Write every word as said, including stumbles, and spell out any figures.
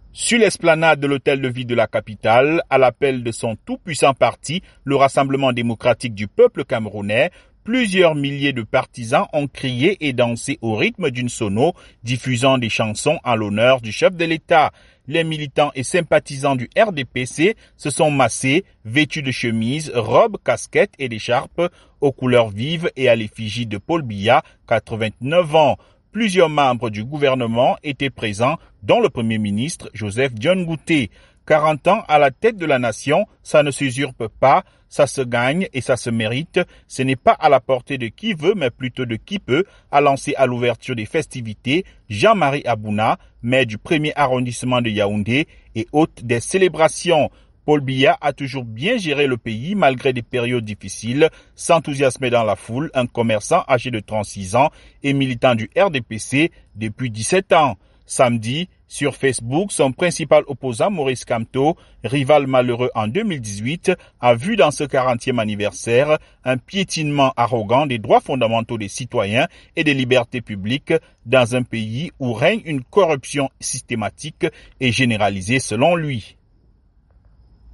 Sur l'esplanade de l'hôtel de ville de la capitale, à l'appel de son tout-puissant parti, le Rassemblement démocratique du peuple camerounais, plusieurs milliers de partisans ont crié et dansé au rythme d'une sono, diffusant des chansons en l'honneur du chef de l'État. Les militants et sympathisants du R D P C se sont massés, vêtus de chemises, robes, casquettes et d'écharpes aux couleurs vives et à l'effigie de Paul Biya, quatre-vingt-neuf ans. Plusieurs membres du gouvernement étaient présents, dont le Premier ministre Joseph Dione Ngouté. quarante ans à la tête de la nation, ça ne s'usurpe pas, ça se gagne et ça se mérite. Ce n'est pas à la portée de qui veut, mais plutôt de qui peut, a lancé à l'ouverture des festivités Jean-Marie Abouna, maire du premier arrondissement de Yaoundé et hôte des célébrations. Paul Biya a toujours bien géré le pays malgré des périodes difficiles, s'enthousiasmer dans la foule, un commerçant âgé de trente-six ans et militant du R D P C depuis dix-sept ans. Samedi, sur Facebook, son principal opposant Maurice Kamto, rival malheureux en deux mille dix-huit, a vu dans ce quarantième anniversaire un piétinement arrogant des droits fondamentaux des citoyens et des libertés publiques dans un pays où règne une corruption systématique et généralisée selon lui.